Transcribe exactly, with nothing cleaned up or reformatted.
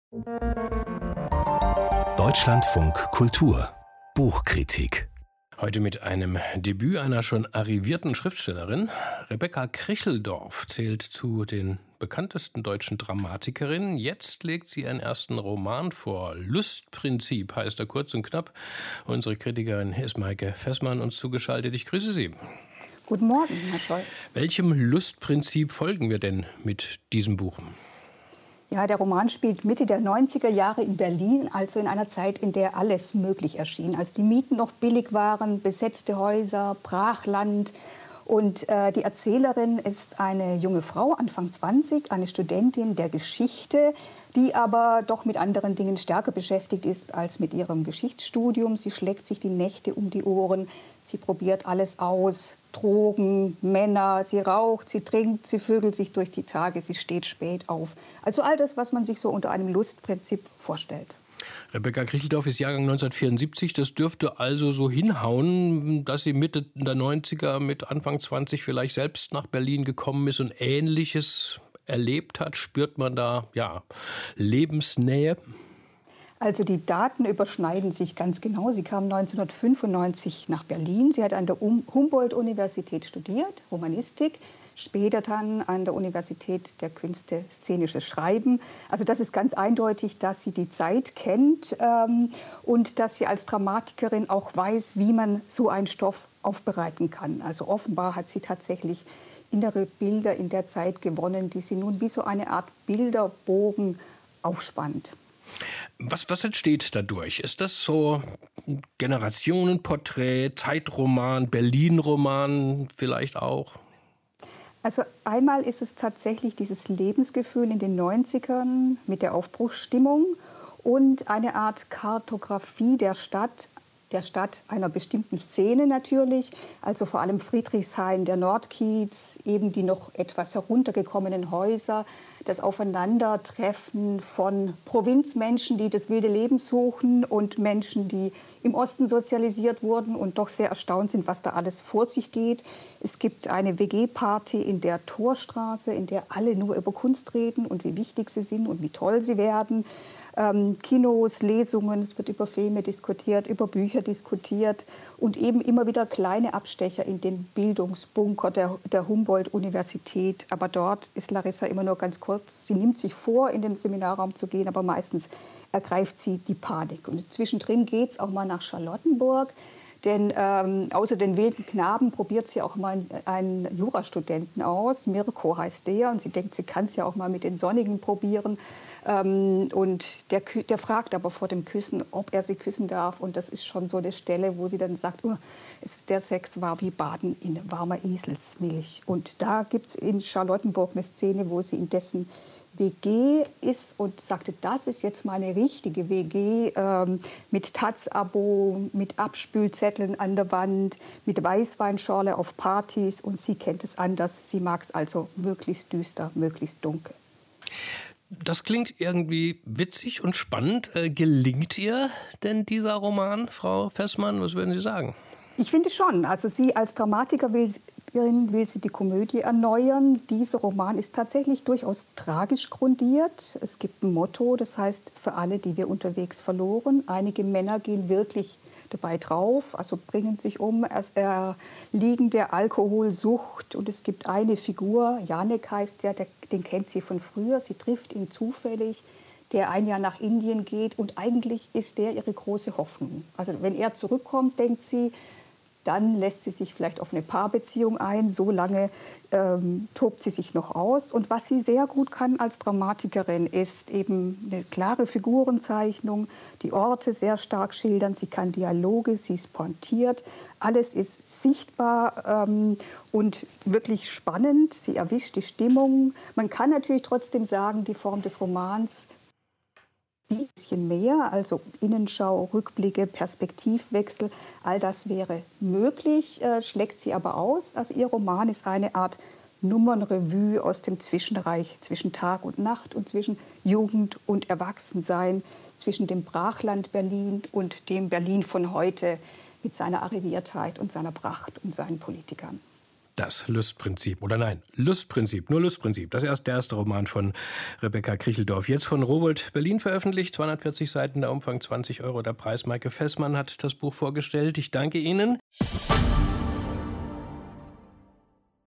Deutschlandfunk Kultur Buchkritik. Heute mit einem Debüt einer schon arrivierten Schriftstellerin. Rebecca Kricheldorf zählt zu den bekanntesten deutschen Dramatikerinnen. Jetzt legt sie ihren ersten Roman vor. Lustprinzip heißt er kurz und knapp. Unsere Kritikerin ist Maike Fessmann uns zugeschaltet. Ich grüße Sie. Guten Morgen, Herr Scholl. Welchem Lustprinzip folgen wir denn mit diesem Buch? Ja, der Roman spielt Mitte der neunziger Jahre in Berlin, also in einer Zeit, in der alles möglich erschien. Als die Mieten noch billig waren, besetzte Häuser, Brachland. Und äh, die Erzählerin ist eine junge Frau, Anfang zwanzig, eine Studentin der Geschichte, die aber doch mit anderen Dingen stärker beschäftigt ist als mit ihrem Geschichtsstudium. Sie schlägt sich die Nächte um die Ohren, sie probiert alles aus, Drogen, Männer, sie raucht, sie trinkt, sie vögelt sich durch die Tage, sie steht spät auf. Also all das, was man sich so unter einem Lustprinzip vorstellt. Rebecca Kricheldorf ist Jahrgang neunzehnhundertvierundsiebzig. Das dürfte also so hinhauen, dass sie Mitte der neunziger mit Anfang zwanzig vielleicht selbst nach Berlin gekommen ist und Ähnliches erlebt hat. Spürt man da ja Lebensnähe? Also die Daten überschneiden sich ganz genau. Sie kam neunzehnhundertfünfundneunzig nach Berlin. Sie hat an der Humboldt-Universität studiert, Romanistik. Später dann an der Universität der Künste szenisches Schreiben. Also das ist ganz eindeutig, dass sie die Zeit kennt ähm, und dass sie als Dramatikerin auch weiß, wie man so einen Stoff aufbereiten kann. Also offenbar hat sie tatsächlich innere Bilder in der Zeit gewonnen, die sie nun wie so eine Art Bilderbogen aufspannt. Was, was entsteht dadurch? Ist das so ein Generationenporträt, Zeitroman, Berlin-Roman vielleicht auch? Also einmal ist es tatsächlich dieses Lebensgefühl in den neunzigern mit der Aufbruchsstimmung und eine Art Kartografie der Stadt, der Stadt einer bestimmten Szene natürlich, also vor allem Friedrichshain, der Nordkiez, eben die noch etwas heruntergekommenen Häuser, das Aufeinandertreffen von Provinzmenschen, die das wilde Leben suchen und Menschen, die im Osten sozialisiert wurden und doch sehr erstaunt sind, was da alles vor sich geht. Es gibt eine W G-Party in der Torstraße, in der alle nur über Kunst reden und wie wichtig sie sind und wie toll sie werden. Ähm, Kinos, Lesungen, es wird über Filme diskutiert, über Bücher diskutiert und eben immer wieder kleine Abstecher in den Bildungsbunker der, der Humboldt-Universität. Aber dort ist Larissa immer nur ganz kurz. Sie nimmt sich vor, in den Seminarraum zu gehen, aber meistens ergreift sie die Panik. Und zwischendrin geht es auch mal nach Charlottenburg. Denn ähm, außer den wilden Knaben probiert sie auch mal einen Jurastudenten aus. Mirko heißt der. Und sie denkt, sie kann es ja auch mal mit den Sonnigen probieren. Ähm, und der, der fragt aber vor dem Küssen, ob er sie küssen darf. Und das ist schon so eine Stelle, wo sie dann sagt, oh, es, der Sex war wie Baden in warmer Eselsmilch. Und da gibt es in Charlottenburg eine Szene, wo sie in dessen W G ist und sagte, das ist jetzt meine richtige W G ähm, mit Taz-Abo, mit Abspülzetteln an der Wand, mit Weißweinschorle auf Partys und sie kennt es anders. Sie mag es also möglichst düster, möglichst dunkel. Das klingt irgendwie witzig und spannend. Äh, gelingt ihr denn dieser Roman, Frau Fessmann? Was würden Sie sagen? Ich finde schon. Also sie als Dramatikerin will, will sie die Komödie erneuern. Dieser Roman ist tatsächlich durchaus tragisch grundiert. Es gibt ein Motto, das heißt, für alle, die wir unterwegs verloren. Einige Männer gehen wirklich dabei drauf, also bringen sich um, erliegen der Alkoholsucht. Und es gibt eine Figur, Janek heißt der, der, den kennt sie von früher. Sie trifft ihn zufällig, der ein Jahr nach Indien geht. Und eigentlich ist der ihre große Hoffnung. Also wenn er zurückkommt, denkt sie, dann lässt sie sich vielleicht auf eine Paarbeziehung ein. So lange ähm, tobt sie sich noch aus. Und was sie sehr gut kann als Dramatikerin, ist eben eine klare Figurenzeichnung, die Orte sehr stark schildern. Sie kann Dialoge, sie ist pointiert. Alles ist sichtbar ähm, und wirklich spannend. Sie erwischt die Stimmung. Man kann natürlich trotzdem sagen, die Form des Romans ein bisschen mehr, also Innenschau, Rückblicke, Perspektivwechsel, all das wäre möglich, äh, schlägt sie aber aus. Also ihr Roman ist eine Art Nummernrevue aus dem Zwischenreich, zwischen Tag und Nacht und zwischen Jugend und Erwachsensein, zwischen dem Brachland Berlin und dem Berlin von heute mit seiner Arriviertheit und seiner Pracht und seinen Politikern. Das Lustprinzip. Oder nein, Lustprinzip, nur Lustprinzip. Das ist der erste Roman von Rebecca Kricheldorf. Jetzt von Rowohlt Berlin veröffentlicht. zweihundertvierzig Seiten, der Umfang zwanzig Euro. Der Preis. Maike Fessmann hat das Buch vorgestellt. Ich danke Ihnen.